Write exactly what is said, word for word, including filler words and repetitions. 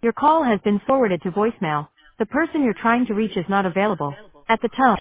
Your call has been forwarded to voicemail. The person you're trying to reach is not available. At the tone.